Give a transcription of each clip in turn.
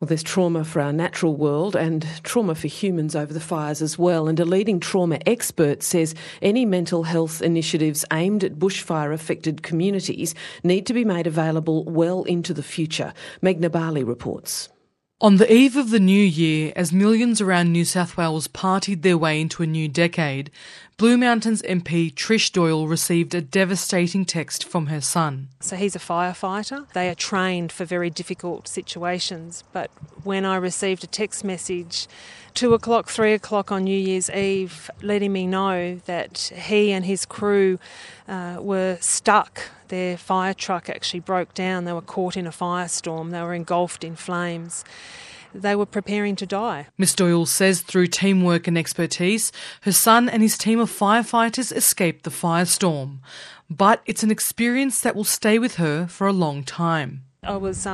Well, there's trauma for our natural world and trauma for humans over the fires as well. And a leading trauma expert says any mental health initiatives aimed at bushfire-affected communities need to be made available well into the future. Meghna Bali reports. On the eve of the new year, as millions around New South Wales partied their way into a new decade, Blue Mountains MP Trish Doyle received a devastating text from her son. So he's a firefighter. They are trained for very difficult situations. But when I received a text message 2 o'clock, 3 o'clock on New Year's Eve, letting me know that he and his crew were stuck. Their fire truck actually broke down. They were caught in a firestorm. They were engulfed in flames. They were preparing to die. Ms Doyle says through teamwork and expertise, her son and his team of firefighters escaped the firestorm. But it's an experience that will stay with her for a long time. I was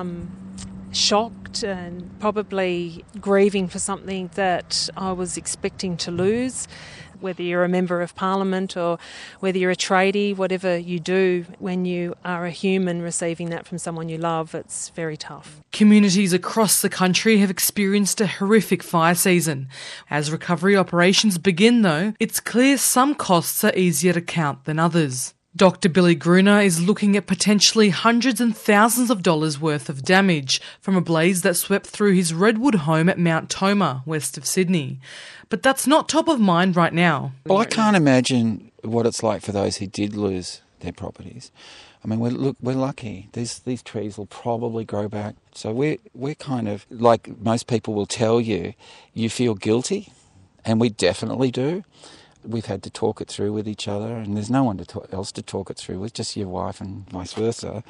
shocked and probably grieving for something that I was expecting to lose. Whether you're a member of parliament or whether you're a tradie, whatever you do when you are a human receiving that from someone you love, it's very tough. Communities across the country have experienced a horrific fire season. As recovery operations begin though, it's clear some costs are easier to count than others. Dr Billy Gruner is looking at potentially hundreds and thousands of dollars worth of damage from a blaze that swept through his redwood home at Mount Tomah, west of Sydney. But that's not top of mind right now. Well, I can't imagine what it's like for those who did lose their properties. I mean, we're lucky. These trees will probably grow back. So we're kind of, like most people will tell you, you feel guilty, and we definitely do. We've had to talk it through with each other, and there's no one else to talk it through with, just your wife and vice versa.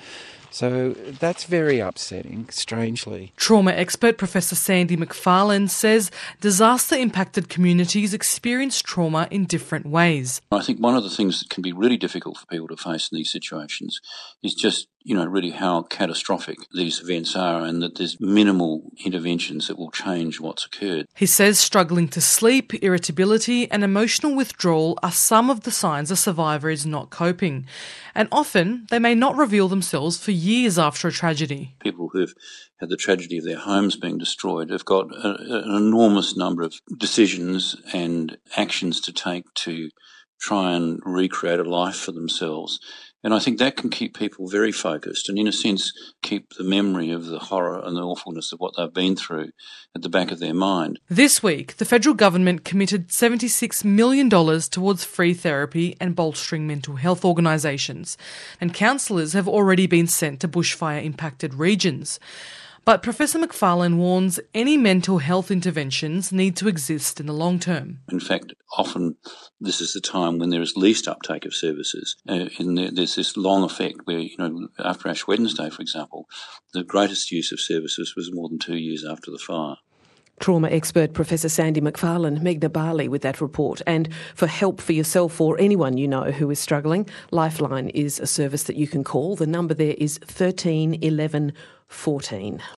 So that's very upsetting, strangely. Trauma expert Professor Sandy McFarlane says disaster-impacted communities experience trauma in different ways. I think one of the things that can be really difficult for people to face in these situations is just, really how catastrophic these events are, and that there's minimal interventions that will change what's occurred. He says struggling to sleep, irritability and emotional withdrawal are some of the signs a survivor is not coping. And often they may not reveal themselves for years after a tragedy. People who've had the tragedy of their homes being destroyed have got an enormous number of decisions and actions to take to try and recreate a life for themselves. And I think that can keep people very focused and, in a sense, keep the memory of the horror and the awfulness of what they've been through at the back of their mind. This week, the federal government committed $76 million towards free therapy and bolstering mental health organisations, and counsellors have already been sent to bushfire-impacted regions. But Professor McFarlane warns any mental health interventions need to exist in the long term. In fact, often this is the time when there is least uptake of services. And there's this long effect where, after Ash Wednesday, for example, the greatest use of services was more than 2 years after the fire. Trauma expert Professor Sandy McFarlane, Meghna Bali with that report. And for help for yourself or anyone you know who is struggling, Lifeline is a service that you can call. The number there is 13 11 14.